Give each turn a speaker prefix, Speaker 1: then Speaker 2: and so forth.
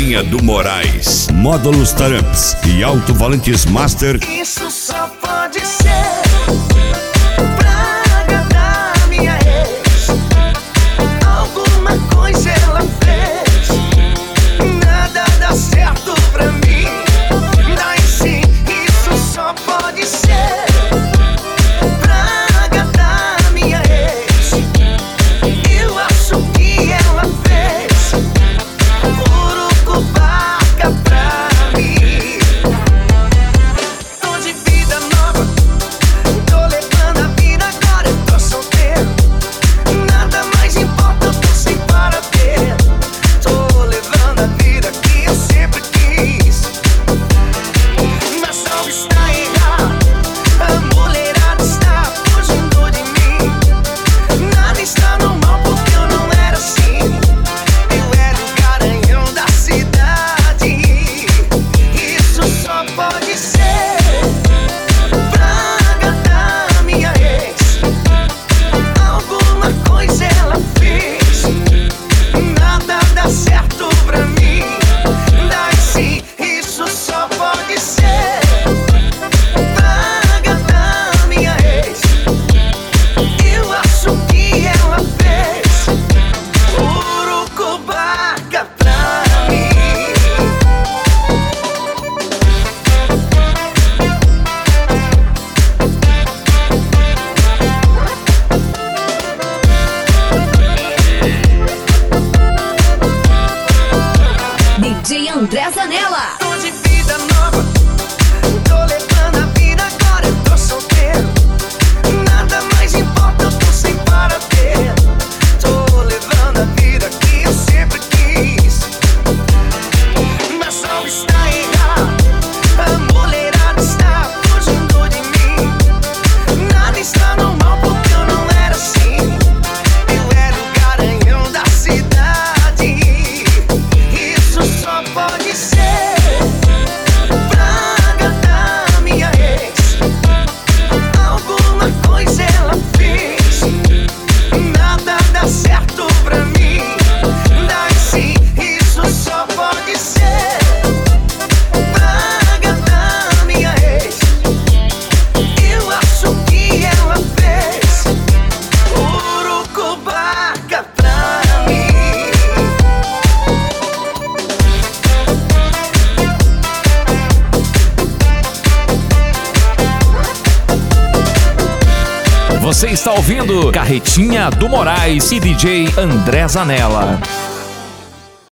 Speaker 1: Carretinha do Moraes, Módulos Taramps e Alto Volantes Master.
Speaker 2: Isso só pode ser praga da minha ex. Alguma coisa ela fez, nada dá certo pra mim. Daí sim, isso só pode ser praga da minha ex. Eu acho que ela fez urucubaca pra mim. Tô de vida nova, tô levando a vida agora, eu tô solteiro. Nada mais importa, eu tô sem paradeiro. Tô levando a vida que eu sempre quis. Mas algo está errado, a mulherada está fugindo de mim. Nada está normal porque eu não era assim. Eu era o garanhão da cidade. Isso só pode ser praga da minha ex. Alguma coisa ela fez, nada dá certo pra mim. Daí sim, isso só pode ser praga da minha ex. Eu acho que ela fez urucubaca pra mim.
Speaker 3: DJ André Zanella.
Speaker 2: Tô de vida nova, tô levando a vida agora, eu tô solteiro. Nada mais importa, eu tô sem paradeiro. Tô levando a vida que eu sempre quis. Mas algo está errado, a mulherada está fugindo de mim. Nada está normal porque eu não era assim. Eu era o garanhão da cidade. Isso só pode ser praga da minha ex. Alguma coisa ela fez, nada dá certo pra mim. Daí sim, isso só pode ser praga da minha ex. Eu acho que ela fez urucubaca pra mim.
Speaker 4: Você está ouvindo Carretinha do Moraes e DJ André Zanella.